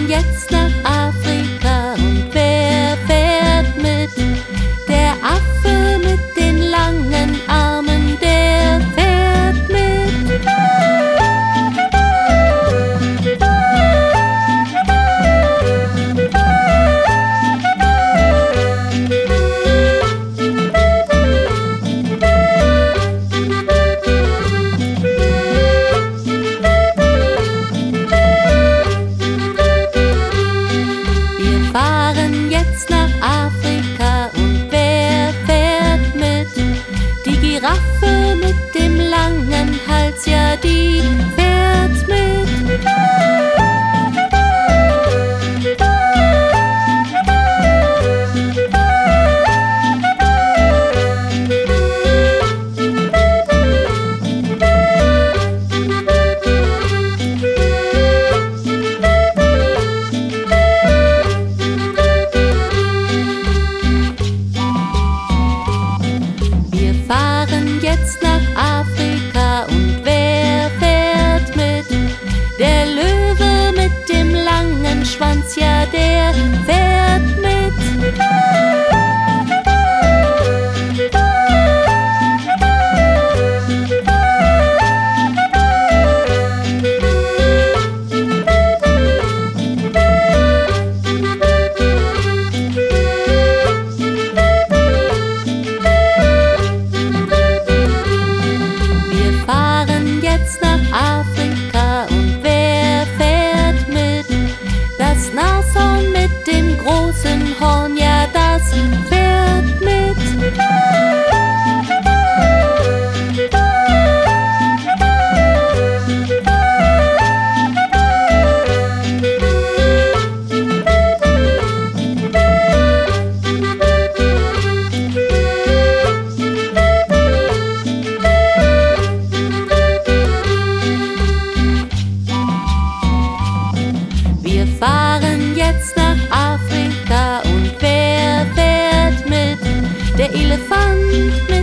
jetzt nach Afrika und wer fährt mit? Der Affe mit den langen Armen, der fährt mit. Wir fahren jetzt nach Afrika und wer fährt mit? Die Giraffe mit dem langen Hals, ja, die fährt mit. Wir fahren jetzt nach Afrika und wer fährt mit? Der Löwe mit dem langen Schwanz, ja, der fährt mit. Wir fahren jetzt nach Afrika und wer fährt mit? Das Nashorn mit dem großen Horn, ja, das fährt mit. Wir fahren jetzt nach Afrika und wer fährt mit? Der Elefant mit